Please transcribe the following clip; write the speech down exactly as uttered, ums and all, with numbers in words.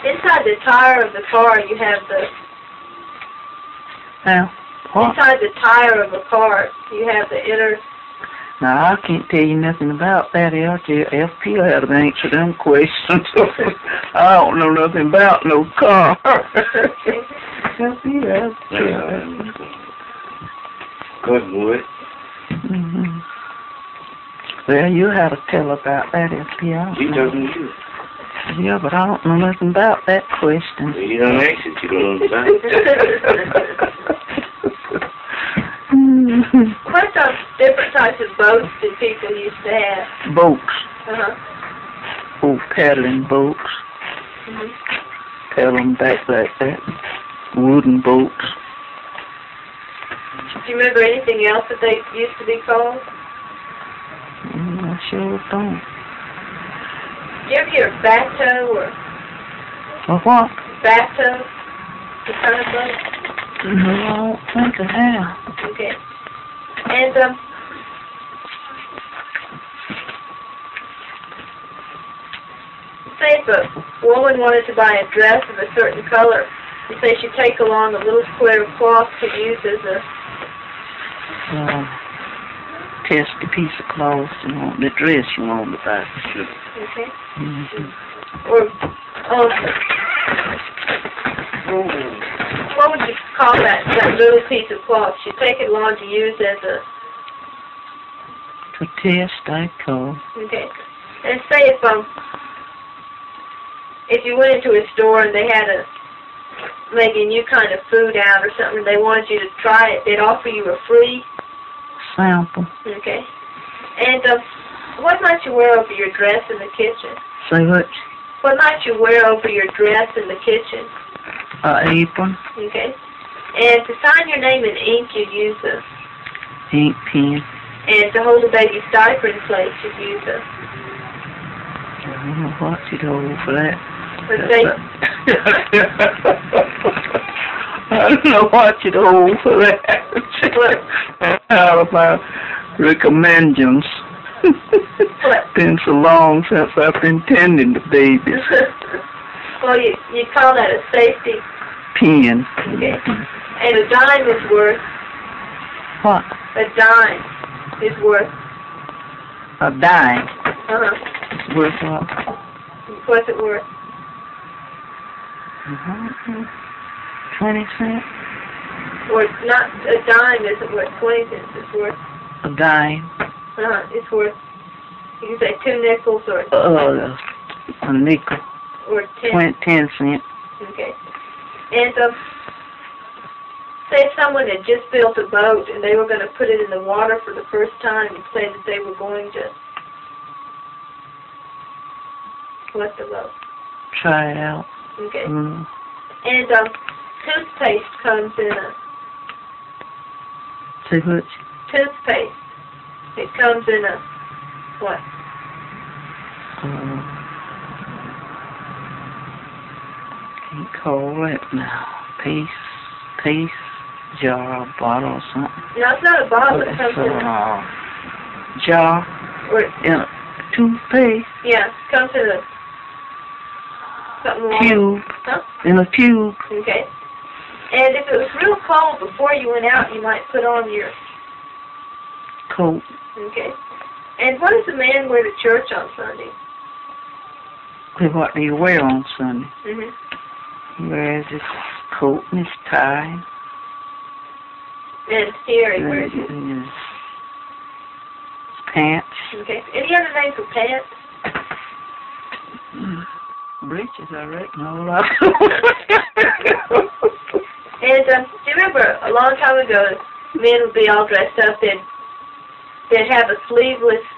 Inside the tire of the car, you have the... Now, what? Inside the tire of a car, you have the inner... Now, I can't tell you nothing about that. L F P had to answer them questions. I don't know nothing about no car. L P has to. Good boy. Mm-hmm. Well, you had to tell about that, L P. She told me you. Yeah, but I don't know nothing about that question. Well, you don't ask it, you don't understand. What some different types of boats did people used to have? Boats. Uh-huh. Oh, paddling boats. Mm-hmm. Paddling back like that. Wooden boats. Do you remember anything else that they used to be called? Mm, I sure don't. Did you ever hear of bateau or... Or what? Bateau? The kind of boat? No, I don't think I have. Okay. And, um... say if a woman wanted to buy a dress of a certain color, you say she'd take along a little square of cloth to use as a... Uh, test a piece of cloth you want, the dress you want to buy. Okay. Mm-hmm. Or, um... what would you call that, that little piece of cloth? She'd take it along to use as a... To test, I call. Okay. And say if, um... if you went into a store and they had a... maybe a new kind of food out or something, and they wanted you to try it, they'd offer you a free... sample. Okay. And, um... what might you wear over your dress in the kitchen? Say what? What might you wear over your dress in the kitchen? An apron. Okay. And to sign your name in ink, you'd use a... Ink pen. And to hold a baby's diaper in place, you'd use a... I don't know what you'd hold for that. Let's say... I don't know what you'd hold for that. How about recommendtions? What? Been so long since I've been tending the babies. Well, you you call that a safety Pen. Okay. And a dime is worth... What? A dime is worth... A dime. Uh-huh. Worth what? What's it worth? Mm-hmm. Twenty cents. Or not, a dime isn't worth twenty cents, it's worth... A dime. Uh-huh, it's worth... You can say two nickels or... Uh, a nickel. Or ten... Twenty, ten cents. Okay. And, um... say if someone had just built a boat and they were going to put it in the water for the first time and say that they were going to... What the boat? Try it out. Okay. Mm. And, um, toothpaste comes in a... Say what? Toothpaste. It comes in a... What? Uh, can't call it now. Piece, piece, jar, bottle, or something. No, it's not a bottle. It comes So, in a... uh, jar, Or, in a toothpaste, yeah, it comes in a... Something long. tube, Huh? in a tube. Okay. And if it was real cold before you went out, you might put on your... Coat. Okay. And what does a man wear to church on Sunday? Well, what do you wear on Sunday? Mm-hmm. He wears his coat and his tie. And here he and wears his, his... his pants. Okay. Any other name for pants? Mm. Breeches, I reckon, a lot. And um, do you remember a long time ago, men would be all dressed up, they'd, they'd have a sleeveless